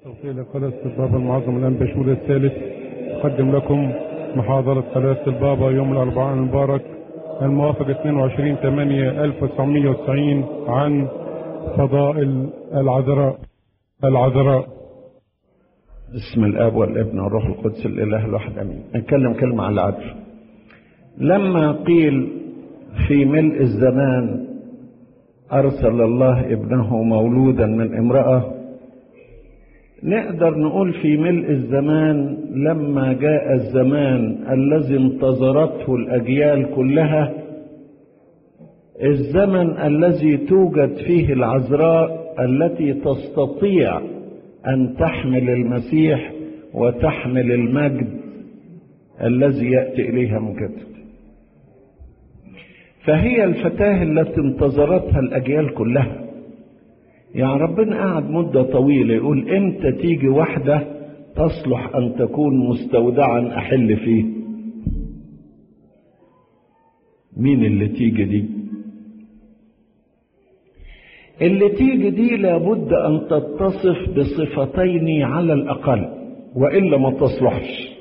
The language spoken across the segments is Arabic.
توكيل قداسة البابا المعظم الأنبا شمول الثالث أقدم لكم محاضرة قداسة البابا يوم الأربعاء المبارك الموافق 22/8/1990 عن فضائل العذراء. بسم الآب والابن والروح القدس الإله الواحد آمين. نتكلم كلمة عن العذراء. لما قيل في ملء الزمان أرسل الله ابنه مولودا من امرأة، نقدر نقول في ملء الزمان لما جاء الزمان الذي انتظرته الأجيال كلها، الزمن الذي توجد فيه العذراء التي تستطيع أن تحمل المسيح وتحمل المجد الذي يأتي إليها من كده. فهي الفتاة التي انتظرتها الأجيال كلها. يعني ربنا قعد مدة طويلة يقول امتى تيجي واحدة تصلح أن تكون مستودعا أحل فيه. مين اللي تيجي دي؟ اللي تيجي دي لابد أن تتصف بصفتين على الأقل، وإلا ما تصلحش.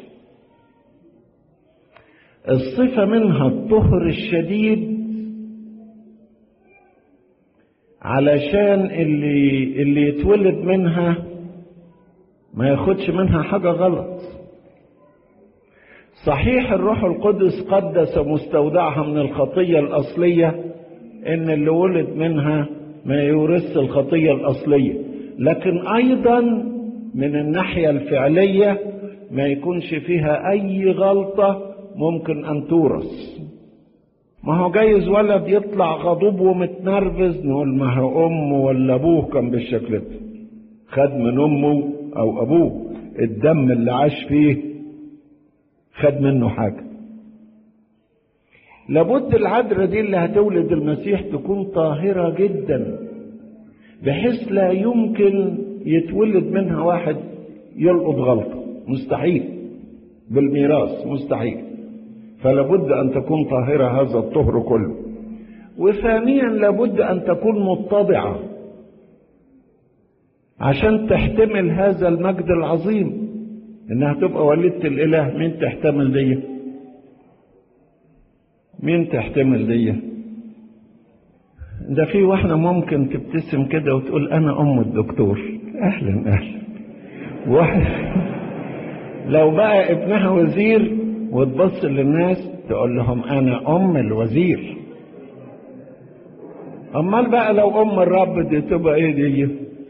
الصفة منها الطهر الشديد، علشان اللي يتولد منها ما ياخدش منها حاجة غلط. صحيح الروح القدس قدس مستودعها من الخطية الأصلية، إن اللي ولد منها ما يورث الخطية الأصلية، لكن أيضا من الناحية الفعلية ما يكونش فيها أي غلطة ممكن أن تورث. ما هو جايز ولد يطلع غضوب ومتنرفز، نقول ما هو أمه ولا أبوه كان بالشكل ده، خد من أمه أو أبوه، الدم اللي عاش فيه خد منه حاجة. لابد العذراء دي اللي هتولد المسيح تكون طاهرة جدا، بحيث لا يمكن يتولد منها واحد يلقط غلطة، مستحيل، بالميراث مستحيل. فلابد أن تكون طاهرة هذا الطهر كله. وثانيا لابد أن تكون متضعة عشان تحتمل هذا المجد العظيم، إنها تبقى والدة الإله. مين تحتمل دي؟ مين تحتمل دي؟ ده في واحدة ممكن تبتسم كده وتقول أنا أم الدكتور. أهلا أهلا. واحد لو بقى ابنها وزير وتبص للناس تقول لهم أنا أم الوزير. أمال بقى لو أم الرب دي تبقى إيه دي؟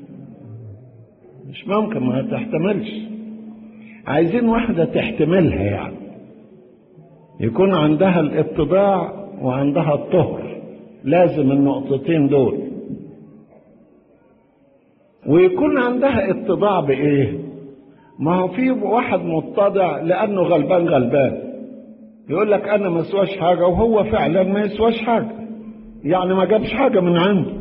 مش ممكن، ما تحتملش. عايزين واحدة تحتملها، يعني يكون عندها الاتضاع وعندها الطهر، لازم النقطتين دول. ويكون عندها اتضاع بإيه؟ ما هو في واحد متضع لأنه غلبان يقول لك أنا ما سواش حاجة، وهو فعلا ما يسواش حاجة، يعني ما جابش حاجة من عنده.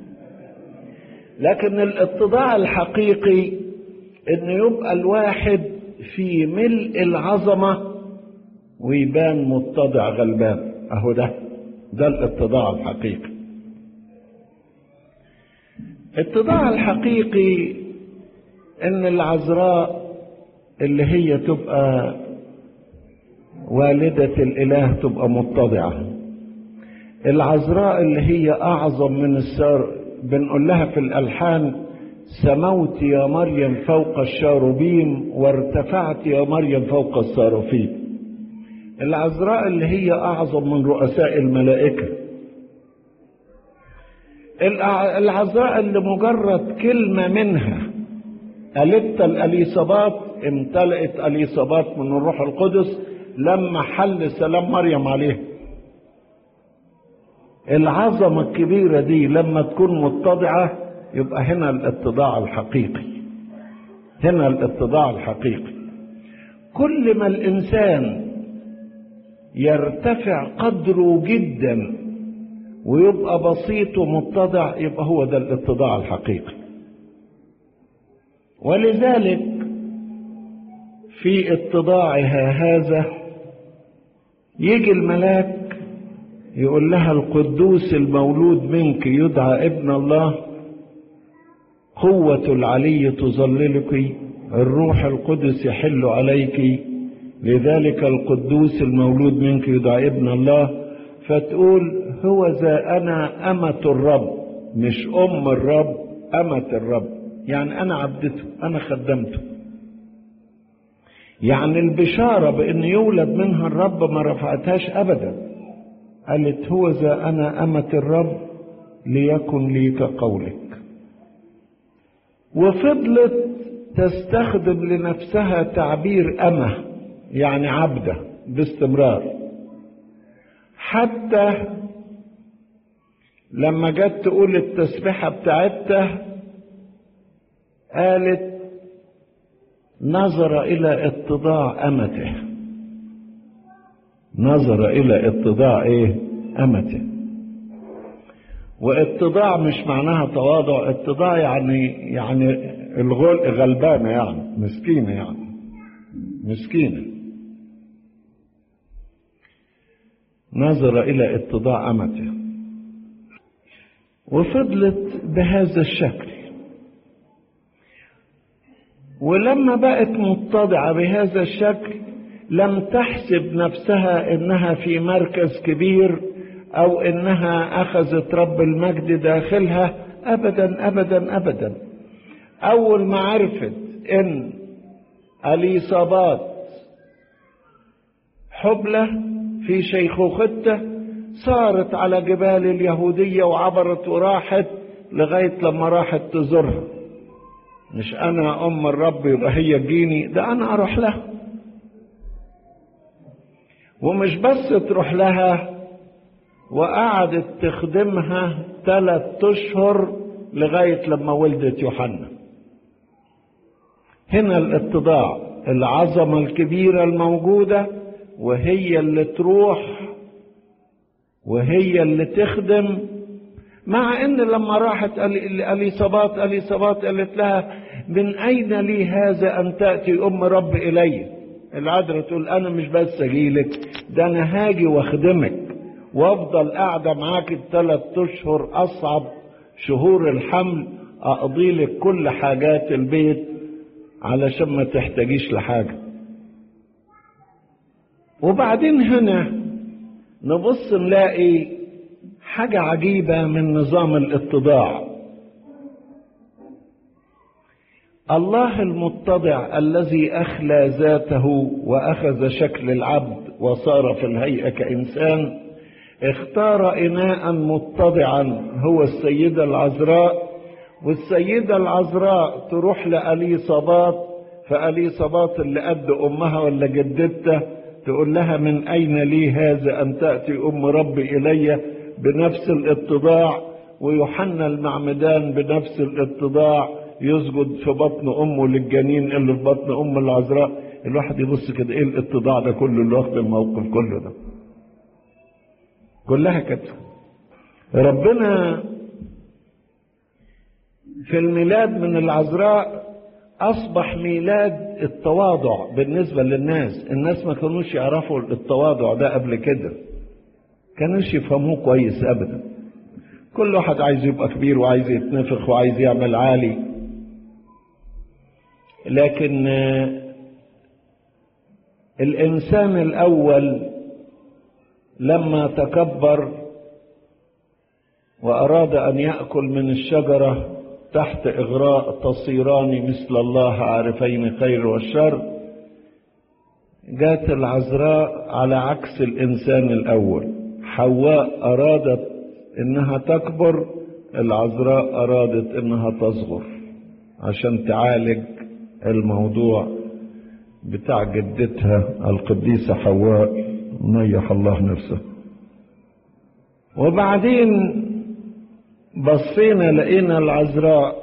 لكن الاتضاع الحقيقي إنه يبقى الواحد في ملء العظمة ويبان متضع غلبان. أهو ده الاتضاع الحقيقي. الاتضاع الحقيقي إن العذراء اللي هي تبقى والدة الإله تبقى متضعة. العذراء اللي هي أعظم من بنقول لها في الألحان سموت يا مريم فوق الشاروبيم وارتفعت يا مريم فوق الصارفين. العذراء اللي هي أعظم من رؤساء الملائكة. العذراء اللي مجرد كلمة منها قالت الأليصابات امتلأت أليصابات من الروح القدس لما حل سلام مريم عليه. العظمة الكبيرة دي لما تكون متضعة يبقى هنا الاتضاع الحقيقي. هنا الاتضاع الحقيقي. كل ما الإنسان يرتفع قدره جدا ويبقى بسيط ومتضع يبقى هو ده الاتضاع الحقيقي. ولذلك في اتضاعها هذا يجي الملاك يقول لها القدوس المولود منك يدعى ابن الله، قوة العلي تظللك، الروح القدس يحل عليك، لذلك القدوس المولود منك يدعى ابن الله. فتقول هو ذا أنا أمة الرب، مش أم الرب، أمة الرب، يعني أنا عبدته، أنا خدمته. يعني البشارة بأن يولد منها الرب ما رفعتهاش أبدا، قالت هو ذا أنا أمة الرب ليكن لي كقولك. وفضلت تستخدم لنفسها تعبير أمة، يعني عبدة، باستمرار، حتى لما جت تقول التسبيحة بتاعتها قالت نظر إلى اتضاع أمته، نظر إلى اتضاع إيه؟ أمته. واتضاع مش معناها تواضع، اتضاع يعني غلبانة، يعني مسكينة، يعني مسكينة. نظر إلى اتضاع أمته، وفضلت بهذا الشكل. ولما بقت متضعة بهذا الشكل لم تحسب نفسها انها في مركز كبير او انها اخذت رب المجد داخلها، ابدا ابدا ابدا. اول ما عرفت ان اليصابات حبلى في شيخوختها صارت على جبال اليهودية وعبرت وراحت لغاية لما راحت تزورها. مش انا ام الرب يبقى هي تجيني، ده انا اروح لها. ومش بس تروح لها، وقعدت تخدمها 3 أشهر لغاية لما ولدت يوحنا. هنا الاتضاع، العظمة الكبيرة الموجودة، وهي اللي تروح وهي اللي تخدم. مع ان لما راحت اليصابات قالت لها من اين لي هذا ان تأتي ام رب الي؟ العذراء تقول انا مش بس اجيلك، ده انا هاجي واخدمك وافضل قاعدة معاك 3 أشهر، اصعب شهور الحمل، اقضي لك كل حاجات البيت علشان ما تحتاجيش لحاجة. وبعدين هنا نبص نلاقي حاجة عجيبة من نظام الاتضاع. الله المتضع الذي أخلى ذاته وأخذ شكل العبد وصار في الهيئة كإنسان، اختار إناء متضعا هو السيدة العذراء، والسيدة العذراء تروح لأليصابات، فأليصابات اللي قد أمها ولا جدتها تقول لها من أين لي هذا أن تأتي أم ربي إلي؟ بنفس الاتضاع. ويوحنا المعمدان بنفس الاتضاع يسجد في بطن أمه للجنين اللي في بطن أم العذراء. الواحد يبص كده، إيه الاتضاع ده كله اللي واخد الموقف كله ده؟ كلها كده. ربنا في الميلاد من العذراء أصبح ميلاد التواضع بالنسبة للناس. الناس ما كانوش يعرفوا التواضع ده قبل كده، كانوش يفهموه كويس أبدا. كل واحد عايز يبقى كبير وعايز يتنفخ وعايز يعمل عالي. لكن الإنسان الأول لما تكبر وأراد أن يأكل من الشجرة تحت إغراء تصيران مثل الله عارفين الخير والشر، جاءت العذراء على عكس الإنسان الأول. حواء أرادت إنها تكبر، العذراء أرادت إنها تصغر عشان تعالج الموضوع بتاع جدتها القديسة حواء نيح الله نفسه. وبعدين بصينا لقينا العذراء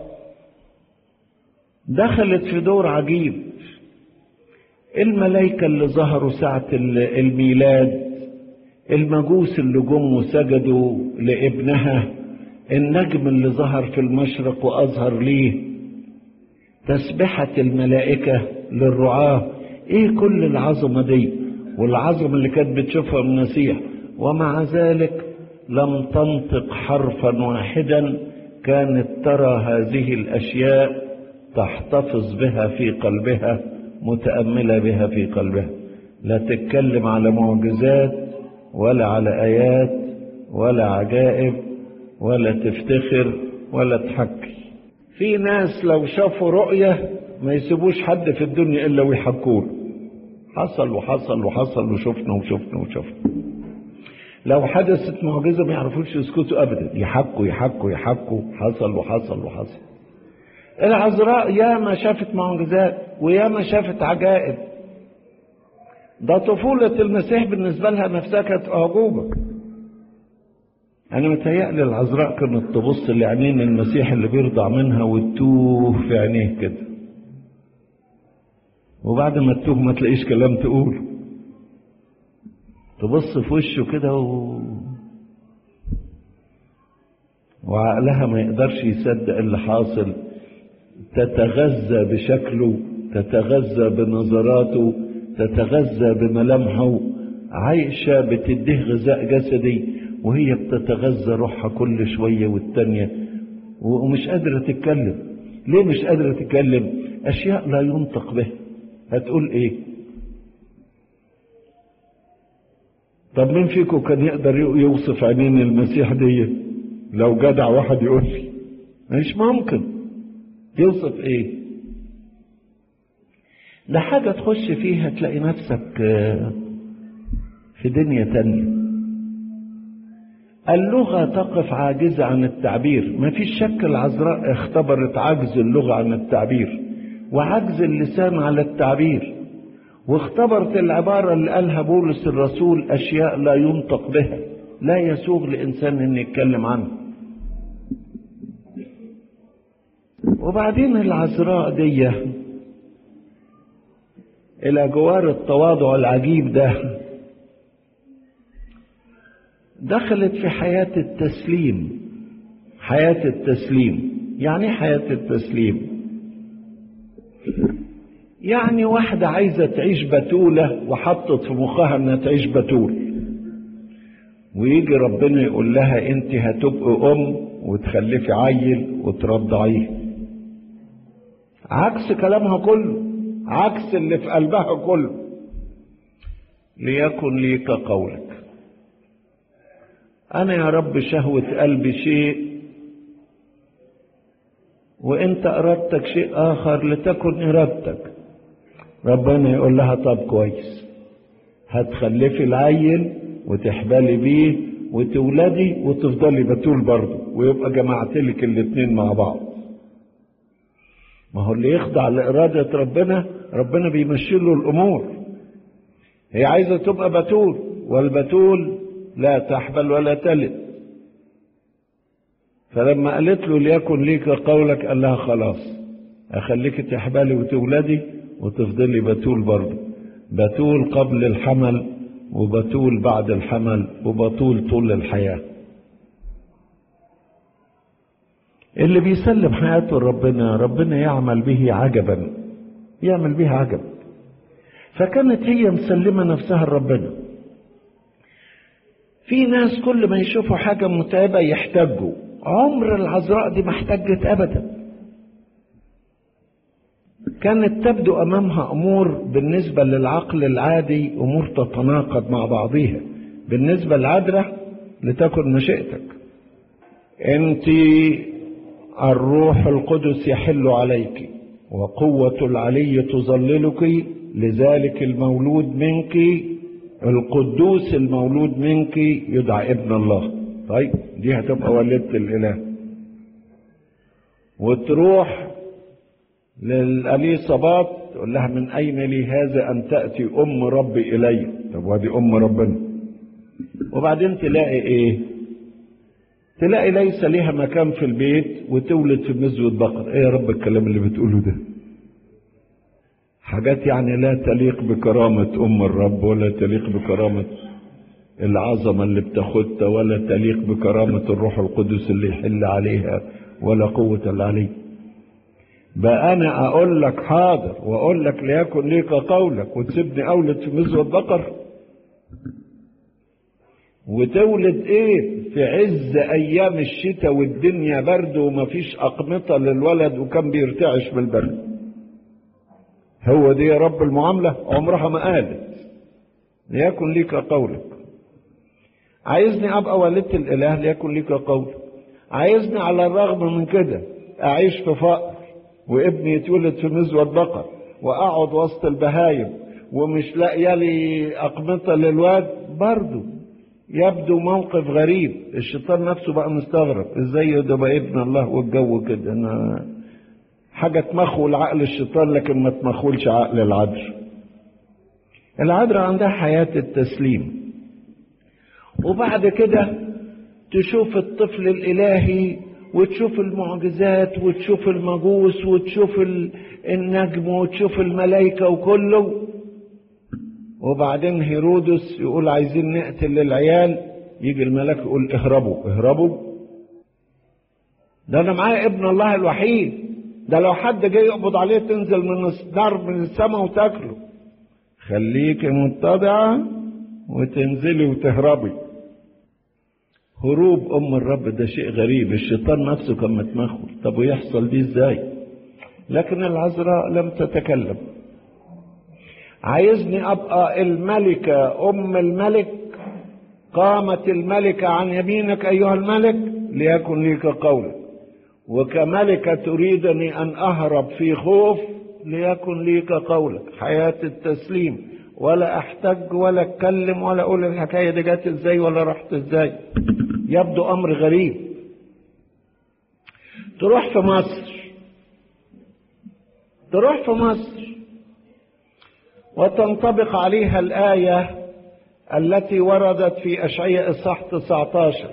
دخلت في دور عجيب. الملائكة اللي ظهروا ساعة الميلاد، المجوس اللي جم وسجدوا لابنها، النجم اللي ظهر في المشرق وأظهر ليه، تسبحة الملائكة للرعاة، ايه كل العظمة دي والعظمة اللي كانت بتشوفها من المسيح؟ ومع ذلك لم تنطق حرفا واحدا كانت ترى هذه الأشياء تحتفظ بها في قلبها، متأملة بها في قلبها، لا تتكلم على معجزات ولا على آيات ولا عجائب ولا تفتخر ولا تحكي. في ناس لو شافوا رؤية ما يسيبوش حد في الدنيا إلا ويحكوا له، حصل وحصل وحصل وشفنا وشفنا وشفنا. لو حدثت معجزة ما يعرفوش يسكتوا أبدا، يحكوا يحكوا يحكوا، حصل وحصل وحصل. العذراء ياما شافت معجزات وياما شافت عجائب، ده طفولة المسيح بالنسبة لها نفسها كانت أعجوبة. أنا متهيألي العذراء كانت تبص لعينين المسيح اللي بيرضع منها وتتوه في عينيه كده، وبعد ما تتوه ما تلاقيش كلام تقوله، تبص في وشه كده وعقلها ما يقدرش يصدق اللي حاصل، تتغذى بشكله، تتغذى بنظراته، تتغذى بملامحه، عايشة بتديه غذاء جسدي وهي بتتغذى روحها كل شوية والتانية، ومش قادرة تتكلم. ليه مش قادرة تتكلم؟ أشياء لا ينطق بها، هتقول إيه؟ طب مين فيكم كان يقدر يوصف عينين المسيح دي؟ لو جدع واحد يقول لي. مش ممكن. يوصف ايه؟ ده حاجة تخش فيها تلاقي نفسك في دنيا تانية. اللغة تقف عاجزة عن التعبير، ما فيش شك العذراء اختبرت عجز اللغة عن التعبير وعجز اللسان على التعبير، واختبرت العبارة اللي قالها بولس الرسول أشياء لا ينطق بها، لا يسوغ لإنسان أن يتكلم عنها. وبعدين العذراء دي إلى جوار التواضع العجيب ده دخلت في حياة التسليم. حياة التسليم يعني حياة التسليم يعني واحدة عايزة تعيش بتولة وحطت في مخها انها تعيش بتول، ويجي ربنا يقول لها انت هتبقي ام وتخلفي عيل وترضعيه، عكس كلامها كله، عكس اللي في قلبها كله. ليكن ليك قولك. انا يا رب شهوة قلبي شيء وانت ارادتك شيء اخر، لتكن ارادتك. ربنا يقول لها طب كويس، هتخلفي العيل وتحبلي بيه وتولدي وتفضلي بتول برضه، ويبقى جمعتلك الاتنين مع بعض. ما هو اللي يخضع لإرادة ربنا، ربنا بيمشي له الأمور. هي عايزة تبقى بتول، والبتول لا تحبل ولا تلد. فلما قالت له ليكن ليك قولك، قال لها خلاص أخليك تحبلي وتولدي وتفضلي بتول برضه، بتول قبل الحمل وبتول بعد الحمل وبتول طول الحياة. اللي بيسلم حياته لربنا ربنا يعمل به عجبا، يعمل به عجب. فكانت هي مسلمة نفسها لربنا. في ناس كل ما يشوفوا حاجة متعبة يحتاجوا، عمر العذراء دي ما احتجت أبدا. كانت تبدو أمامها أمور بالنسبة للعقل العادي أمور تتناقض مع بعضها. بالنسبة للعذراء لتكن مشيئتك، أنت الروح القدس يحل عليك وقوة العلي تظللك، لذلك المولود منك القدوس المولود منك يدعى ابن الله. طيب دي هتبقى والدة الإله. وتروح للأليصابات تقول لها من أين لي هذا أن تأتي أم ربي إلي؟ طب وادي أم ربنا. وبعدين تلاقي إيه؟ تلاقي ليس لها مكان في البيت وتولد في مزود بقر. إيه يا رب الكلام اللي بتقوله ده؟ حاجات يعني لا تليق بكرامة أم الرب، ولا تليق بكرامة العظمة اللي بتاخدها، ولا تليق بكرامة الروح القدس اللي يحل عليها، ولا قوة العلي. بقى أنا أقول لك حاضر وأقول لك ليكن ليك قولك وتسيبني أولد في مزود بقر؟ وتولد إيه؟ في عز ايام الشتاء والدنيا برد ومفيش اقمطة للولد وكان بيرتعش بالبرد. هو دي يا رب المعاملة؟ عمرها ما قالت ليكن ليك قولك. عايزني ابقى والدة الاله ليكن ليك قولك. عايزني على الرغم من كده اعيش في فقر وابني يتولد في مزود بقر واقعد وسط البهايم ومش لاقيه لي اقمطه للواد، برضه يبدو موقف غريب. الشيطان نفسه بقى مستغرب ازاي ده بقى ابن الله والجو كده. انا حاجه تمخول عقل الشيطان لكن ما تمخولش عقل العذراء. العذراء عندها حياه التسليم، وبعد كده تشوف الطفل الالهي وتشوف المعجزات وتشوف المجوس وتشوف النجم وتشوف الملائكة وكله. وبعدين هيرودس يقول عايزين نقتل العيال، يجي الملاك يقول اهربوا اهربوا، ده انا معايا ابن الله الوحيد، ده لو حد جاي يقبض عليه تنزل من نار من السماء وتاكله. خليكي متضعة وتنزلي وتهربي. هروب ام الرب ده شيء غريب، الشيطان نفسه كان متمخل. طب ويحصل دي ازاي؟ لكن العذراء لم تتكلم. عايزني ابقى الملكة ام الملك، قامت الملكة عن يمينك ايها الملك ليكن ليك قولك. وكملكة تريدني ان اهرب في خوف ليكن ليك قولك. حياة التسليم، ولا احتج ولا اتكلم ولا اقول الحكاية دي جت ازاي ولا رحت ازاي. يبدو امر غريب. تروح في مصر وتنطبق عليها الآية التي وردت في أشعياء إصحاح 19.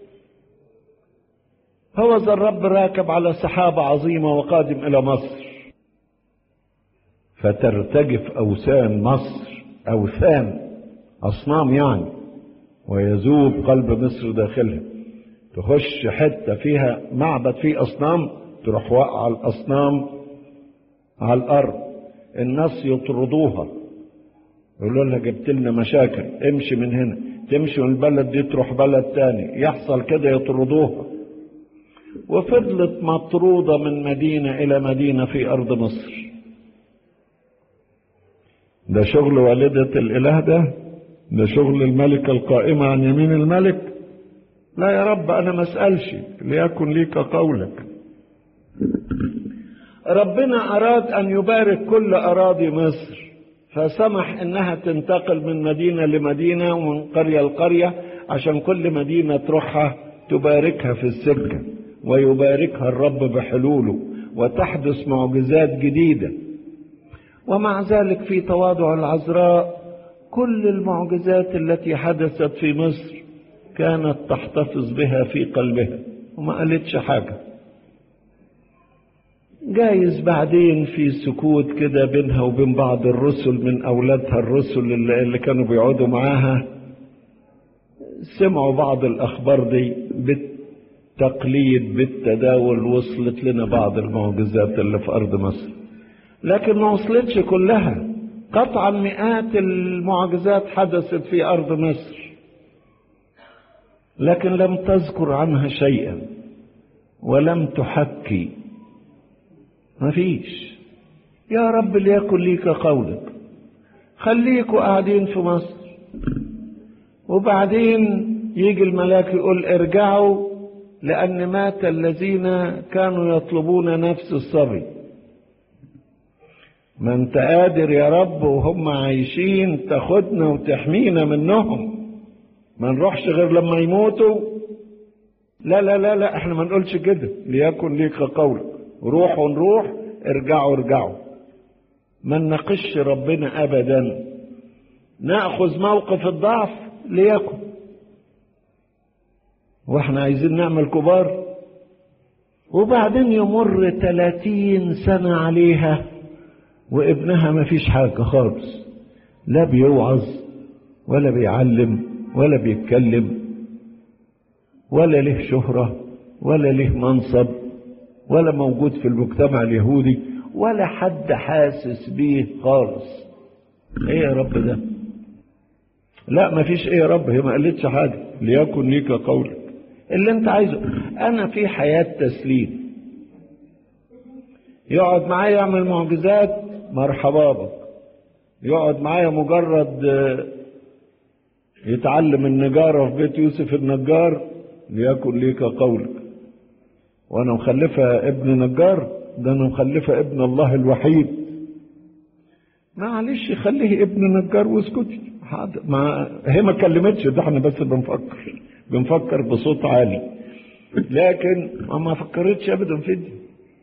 هو ذا الرب راكب على سحابة عظيمة وقادم إلى مصر، فترتجف أوثان مصر، أوثان أصنام يعني، ويذوب قلب مصر داخلها. تخش حتة فيها معبد فيه أصنام، تروح وقع الأصنام على الأرض، الناس يطردوها يقولوا لها جبت لنا مشاكل، امشي من هنا. تمشي من البلد دي تروح بلد تاني، يحصل كده يطردوها. وفضلت مطرودة من مدينة إلى مدينة في أرض مصر. ده شغل والدة الإله، ده شغل الملكة القائمة عن يمين الملك. لا يا رب أنا ما أسألش، ليكن ليك قولك. ربنا أراد أن يبارك كل أراضي مصر، فسمح إنها تنتقل من مدينة لمدينة ومن قرية لقرية، عشان كل مدينة تروحها تباركها في السكة، ويباركها الرب بحلوله، وتحدث معجزات جديدة. ومع ذلك في تواضع العذراء كل المعجزات التي حدثت في مصر كانت تحتفظ بها في قلبها وما قالتش حاجة. جايز بعدين في سكوت كده بينها وبين بعض الرسل من أولادها الرسل اللي كانوا بيقعدوا معاها، سمعوا بعض الأخبار دي بالتقليد بالتداول، وصلت لنا بعض المعجزات اللي في أرض مصر، لكن ما وصلتش كلها. قطعا مئات المعجزات حدثت في أرض مصر، لكن لم تذكر عنها شيئا ولم تحكي. ما فيش. يا رب ليكن ليك قولك. خليكوا قاعدين في مصر، وبعدين يجي الملاك يقول ارجعوا لأن مات الذين كانوا يطلبون نفس الصبي. ما انت قادر يا رب وهم عايشين تاخدنا وتحمينا منهم، ما نروحش غير لما يموتوا. لا لا لا لا، احنا ما نقولش كده. ليكن ليك قولك، روحوا نروح، ارجعوا ارجعوا. ما نناقش ربنا ابدا، ناخذ موقف الضعف ليكن. واحنا عايزين نعمل كبار. وبعدين يمر 30 سنة عليها وابنها ما فيش حاجة خالص، لا بيوعظ ولا بيعلم ولا بيتكلم ولا له شهرة ولا له منصب ولا موجود في المجتمع اليهودي ولا حد حاسس بيه خالص. ايه يا رب ده؟ لا ما فيش ايه يا رب، هي ما قالتش حاجة. ليكن ليك قولك. اللي انت عايزه. انا في حياة تسليم. يقعد معايا يعمل معجزات، مرحبا بك. يقعد معايا مجرد يتعلم النجارة في بيت يوسف النجار، ليكن ليك قولك. وانا مخلفة ابن نجار؟ ده انا مخلفة ابن الله الوحيد. معلش خليه ابن نجار واسكتي. هي ما اتكلمتش، ده احنا بس بنفكر بصوت عالي، لكن ما فكرتش ابدا في دي.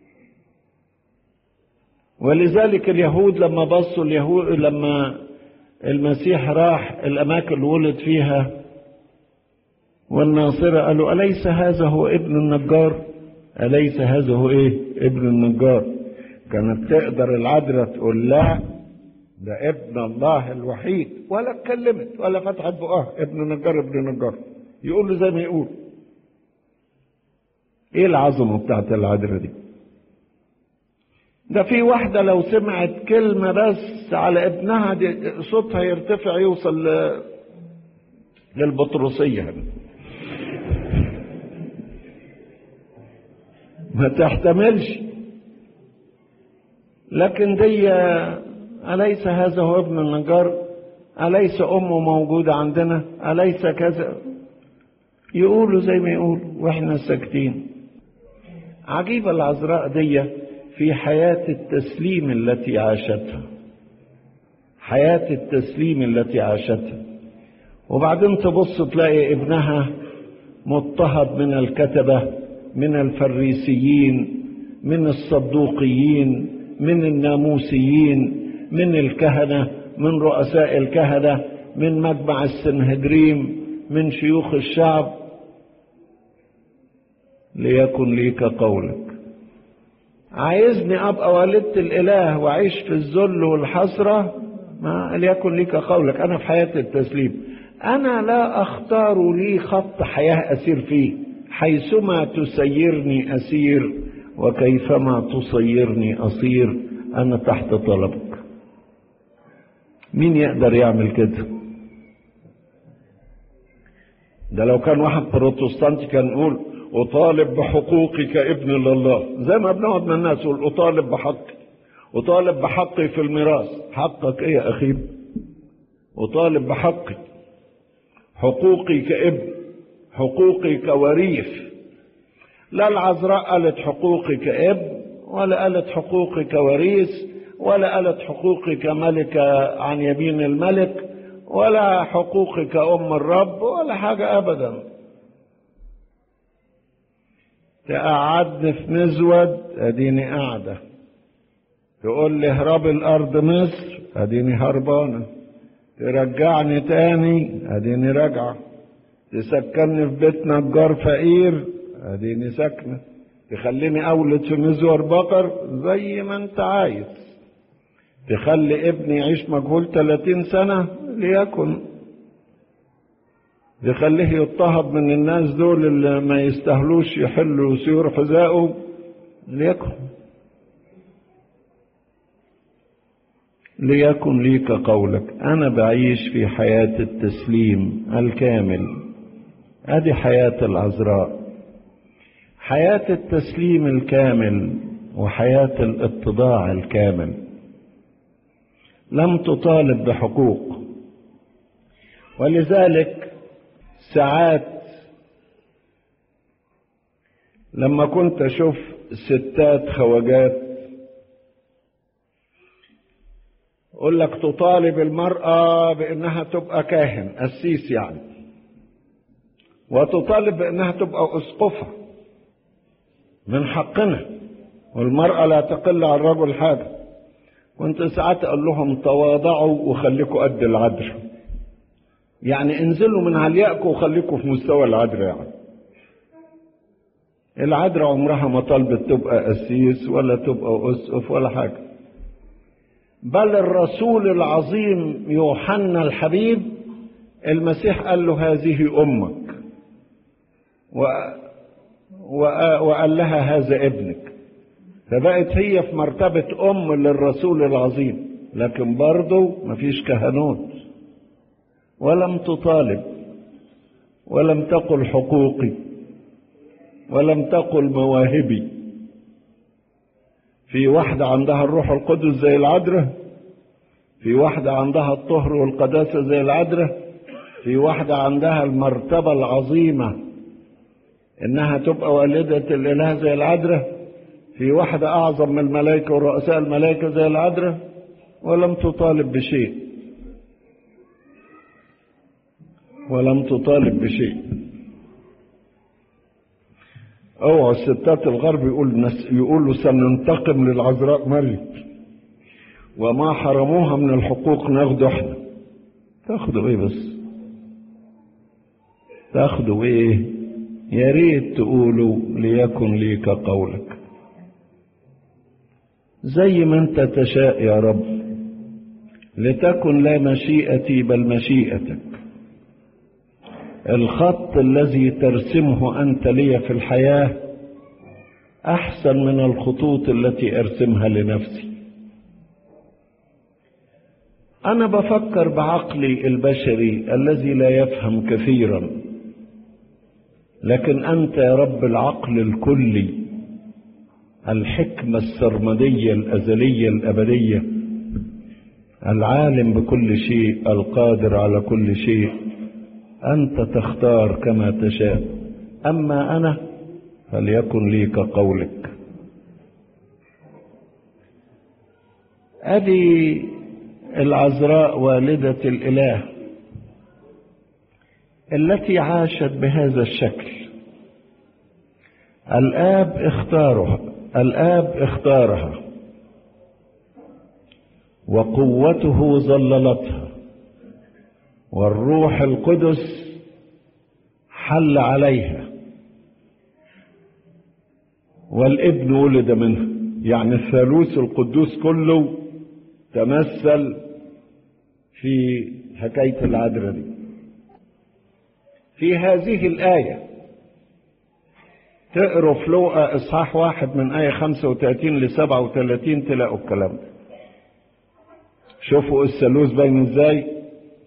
ولذلك اليهود لما بصوا لما المسيح راح الاماكن اللي ولد فيها والناصرة، قالوا أليس هذا هو ابن النجار؟ أليس هذا هو ايه؟ ابن النجار. كانت تقدر العذراء تقول لا، ده ابن الله الوحيد، ولا اتكلمت ولا فتحت بقها. ابن نجار ابن نجار، يقول له زي ما يقول. ايه العظمه بتاعت العذراء دي؟ ده في واحده لو سمعت كلمه بس على ابنها دي صوتها يرتفع يوصل للبطرسيه، ما تحتملش. لكن دي أليس هذا هو ابن النجار؟ أليس أمه موجودة عندنا؟ أليس كذا؟ يقولوا زي ما يقولوا واحنا ساكتين. عجيبة العذراء دي في حياة التسليم التي عاشتها، حياة التسليم التي عاشتها. وبعدين تبص تلاقي ابنها مضطهد من الكتبة، من الفريسيين، من الصدوقيين، من الناموسيين، من الكهنة، من رؤساء الكهنة، من مجمع السنهدريم، من شيوخ الشعب. ليكن ليك قولك. عايزني ابقى والدة الاله واعيش في الذل والحسرة؟ ما ليكن ليك قولك. انا في حياة التسليم. انا لا اختار لي خط حياة اسير فيه، حيثما تسيرني اسير وكيفما تصيرني اصير. انا تحت طلبك. مين يقدر يعمل كده؟ ده لو كان واحد بروتستانتي كان يقول اطالب بحقوقي كابن لله، زي ما بنقعد من الناس يقول اطالب بحقي، اطالب بحقي في الميراث. حقك ايه يا اخي؟ اطالب بحقي، حقوقي كابن، حقوقي كوريث. لا العذراء قالت حقوقي كابن، ولا قالت حقوقي كوريث، ولا قالت حقوقي كملكة عن يمين الملك، ولا حقوقي كأم الرب، ولا حاجة أبدا. تقعدني في مزود، أديني قاعدة. تقول لي اهرب الأرض مصر، أديني هربانة. ترجعني تاني، أديني راجعة. تسكنني في بيت نجار فقير، أديني ساكنة. تخليني أولد في مزور بقر، زي ما أنت عايز. تخلي ابني يعيش مجهول 30 سنة، ليكن. تخليه يضطهد من الناس دول اللي ما يستاهلوش يحلوا سيور حذائه، ليكن. ليكن ليك قولك. أنا بعيش في حياة التسليم الكامل. ادي حياة العذراء، حياة التسليم الكامل وحياة الاتضاع الكامل. لم تطالب بحقوق. ولذلك ساعات لما كنت اشوف ستات خواجات اقول لك تطالب المرأة بانها تبقى كاهن قسيس يعني، وتطالب بانها تبقى اسقفة. من حقنا، والمرأة لا تقل عن الرجل حاجة. كنت ساعات اقول لهم تواضعوا وخليكوا قد العذراء، يعني انزلوا من عليائكم وخليكوا في مستوى العذراء. يعني العذراء عمرها ما طلبت تبقى قسيس ولا تبقى اسقف ولا حاجة. بل الرسول العظيم يوحنا الحبيب المسيح قال له هذه امك، وقال لها هذا ابنك. فبقت هي في مرتبة ام للرسول العظيم، لكن برضه مفيش كهنوت. ولم تطالب ولم تقل حقوقي، ولم تقل مواهبي. في واحدة عندها الروح القدس زي العذراء، في واحدة عندها الطهر والقداسة زي العذراء، في واحدة عندها المرتبة العظيمة إنها تبقى والدة الإله زي العذراء، في واحدة أعظم من الملائكة ورؤساء الملائكة زي العذراء، ولم تطالب بشيء، ولم تطالب بشيء. اوعوا الستات الغرب يقولوا سننتقم للعذراء مريم، وما حرموها من الحقوق ناخده احنا. تاخدوا ايه بس؟ تاخدوا ايه؟ يا ريت تقولوا ليكن لي كقولك، زي ما انت تشاء يا رب، لتكن لا مشيئتي بل مشيئتك. الخط الذي ترسمه أنت لي في الحياة أحسن من الخطوط التي أرسمها لنفسي. أنا بفكر بعقلي البشري الذي لا يفهم كثيرا، لكن أنت يا رب العقل الكلي، الحكمة السرمدية الأزلية الأبدية، العالم بكل شيء، القادر على كل شيء. أنت تختار كما تشاء، أما أنا فليكن لي كقولك. أدي العذراء والدة الإله التي عاشت بهذا الشكل. الآب اختارها وقوته ظللتها، والروح القدس حل عليها، والابن ولد منها. يعني الثالوث القدوس كله تمثل في حكاية العذراء دي. في هذه الآية تقروا في لوقا إصحاح 1 من آية 35 ل 37 تلاقوا الكلام ده. شوفوا الثالوث باين ازاي.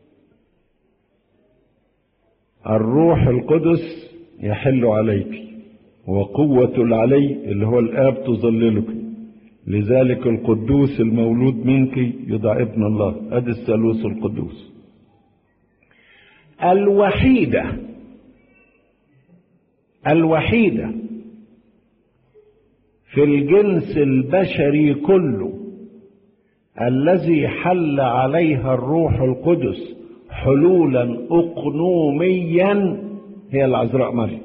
الروح القدس يحل عليك، وقوة العلي اللي هو الآب تظللك، لذلك القدوس المولود منك يدعى ابن الله. ادي الثالوث القدوس. الوحيدة في الجنس البشري كله الذي حل عليها الروح القدس حلولا أقنوميا هي العذراء مريم.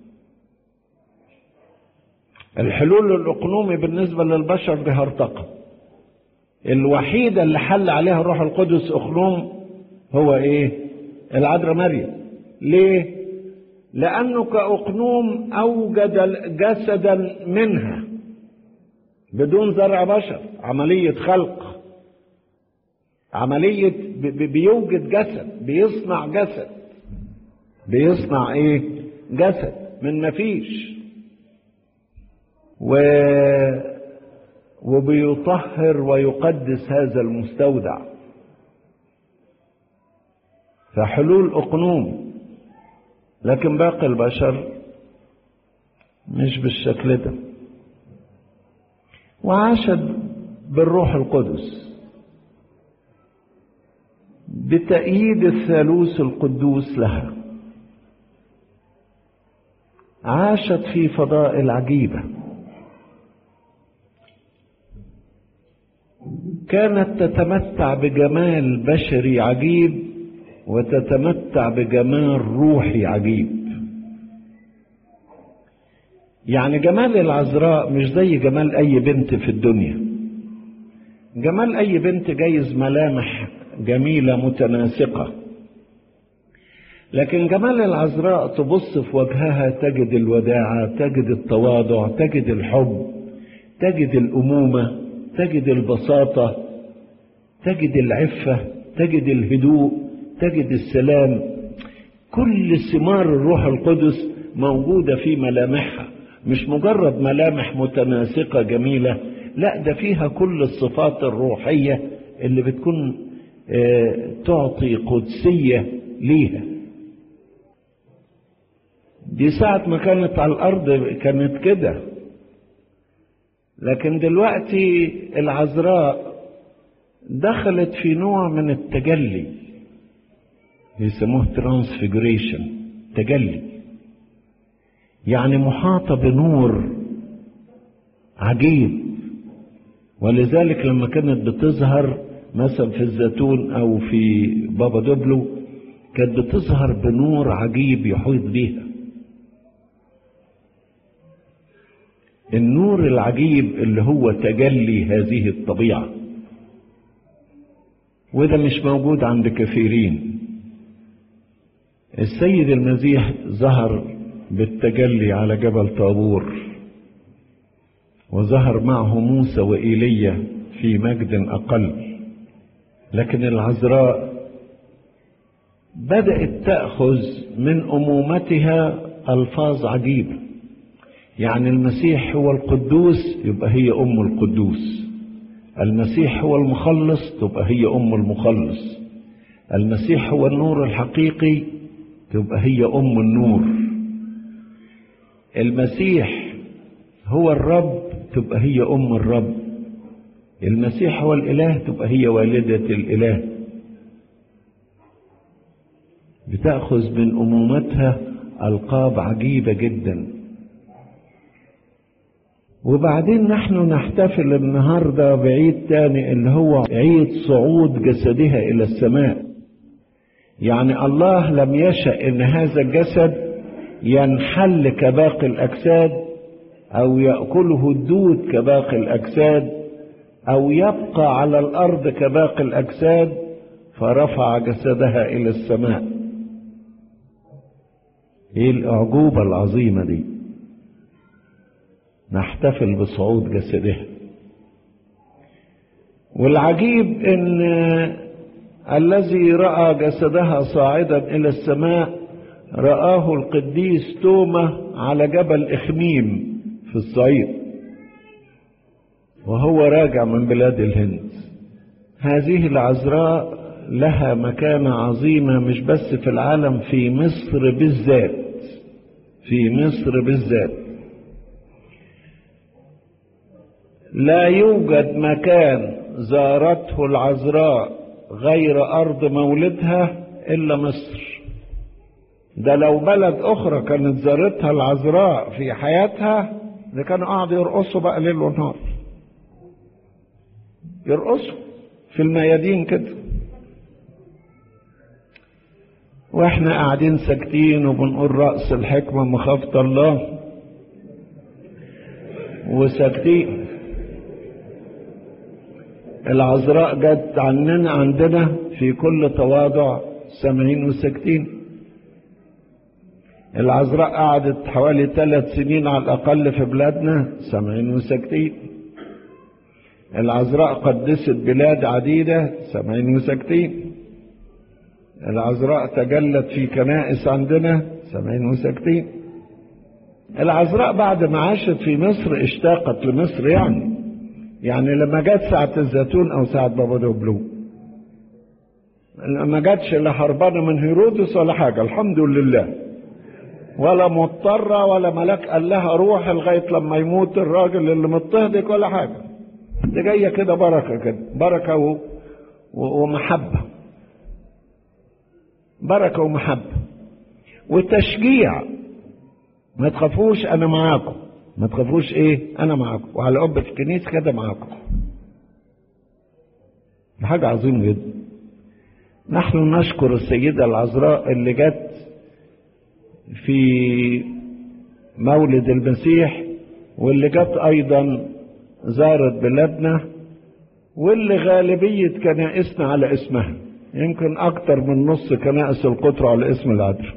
الحلول الأقنومي بالنسبة للبشر دي هرطقة. الوحيدة اللي حل عليها الروح القدس أقنوم هو ايه؟ العذراء مريم. ليه؟ لأنه كأقنوم أوجد جسدا منها بدون زرع بشر، عملية خلق، عملية بيوجد جسد، بيصنع جسد، بيصنع ايه؟ جسد من مفيش، وبيطهر ويقدس هذا المستودع. فحلول أقنوم. لكن باقي البشر مش بالشكل ده. وعاشت بالروح القدس بتأييد الثالوث القدوس لها. عاشت في فضائل عجيبة. كانت تتمتع بجمال بشري عجيب، وتتمتع بجمال روحي عجيب. يعني جمال العذراء مش زي جمال أي بنت في الدنيا. جمال أي بنت جايز ملامح جميلة متناسقة، لكن جمال العذراء تبص في وجهها تجد الوداعة، تجد التواضع، تجد الحب، تجد الأمومة، تجد البساطة، تجد العفة، تجد الهدوء، تجد السلام. كل ثمار الروح القدس موجودة في ملامحها، مش مجرد ملامح متناسقة جميلة، لا ده فيها كل الصفات الروحية اللي بتكون تعطي قدسية ليها. دي ساعة ما كانت على الأرض كانت كده، لكن دلوقتي العذراء دخلت في نوع من التجلي، يسموه ترانسفيجريشن، تجلي، يعني محاطة بنور عجيب. ولذلك لما كانت بتظهر مثلا في الزيتون او في بابا دوبلو كانت بتظهر بنور عجيب يحيط بيها. النور العجيب اللي هو تجلي هذه الطبيعة، وده مش موجود عند كثيرين. السيد المسيح ظهر بالتجلي على جبل طابور، وظهر معه موسى وإيليا في مجد أقل، لكن العذراء بدأت تأخذ من أمومتها ألفاظ عجيبة. يعني المسيح هو القدوس يبقى هي أم القدوس، المسيح هو المخلص تبقى هي أم المخلص، المسيح هو النور الحقيقي تبقى هي أم النور، المسيح هو الرب تبقى هي أم الرب، المسيح هو الإله تبقى هي والدة الإله. بتأخذ من أمومتها ألقاب عجيبة جدا. وبعدين نحن نحتفل النهاردة بعيد تاني اللي هو عيد صعود جسدها إلى السماء. يعني الله لم يشأ إن هذا الجسد ينحل كباقي الأجساد أو يأكله الدود كباقي الأجساد أو يبقى على الأرض كباقي الأجساد، فرفع جسدها إلى السماء. إيه الأعجوبة العظيمة دي؟ نحتفل بصعود جسدها. والعجيب إن الذي رأى جسدها صاعدا إلى السماء رآه القديس توما على جبل إخميم في الصعيد وهو راجع من بلاد الهند. هذه العذراء لها مكانة عظيمة مش بس في العالم، في مصر بالذات، في مصر بالذات. لا يوجد مكان زارته العذراء غير أرض مولدها إلا مصر. ده لو بلد أخرى كانت زارتها العذراء في حياتها ده كانوا قاعدوا يرقصوا بقى ليل ونهار، يرقصوا في الميادين كده، واحنا قاعدين ساكتين وبنقول رأس الحكمة مخافة الله وساكتين. العذراء جت عندنا في كل تواضع سامعين وساكتين. العذراء قعدت حوالي 3 سنين على الأقل في بلادنا سامعين وساكتين. العذراء قدست بلاد عديدة سامعين وساكتين. العذراء تجلت في كنائس عندنا سامعين وساكتين. العذراء بعد ما عاشت في مصر اشتاقت لمصر، يعني لما جت ساعة الزيتون أو ساعة بابا دوبلو ما جاتش لا هربانة من هيرودس ولا حاجة، الحمد لله، ولا مضطرة ولا ملاك قال لها روح لغاية لما يموت الراجل اللي مضطهدك ولا حاجة. دي جاية كده بركة، كده بركة ومحبة، بركة ومحبة وتشجيع. ما تخافوش أنا معاكم، ما تخافوش أنا معاكم، وعلى قبة الكنيسة كده معاكم. دي حاجة عظيمة جدا. نحن نشكر السيدة العذراء اللي جت في مولد المسيح، واللي جت أيضا زارت بلادنا، واللي غالبية كنائسنا على اسمها، يمكن أكتر من نص كنائس القطر على اسم العذراء،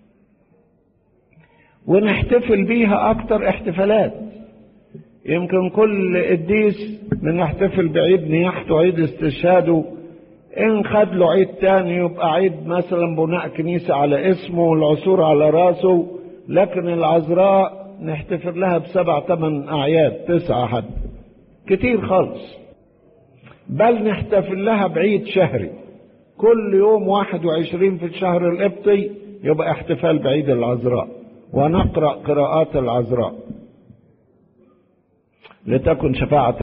ونحتفل بيها أكتر احتفالات. يمكن كل قديس بنحتفل بعيد نياحته، عيد استشهاده، إن خد له عيد تاني يبقى عيد مثلا بناء كنيسة على اسمه والعصور على راسه. لكن العذراء نحتفل لها ب7 8 أعياد 9 حد كتير خالص، بل نحتفل لها بعيد شهري كل يوم 21 في الشهر القبطي يبقى احتفال بعيد العذراء، ونقرأ قراءات العذراء. لتكن شفاعة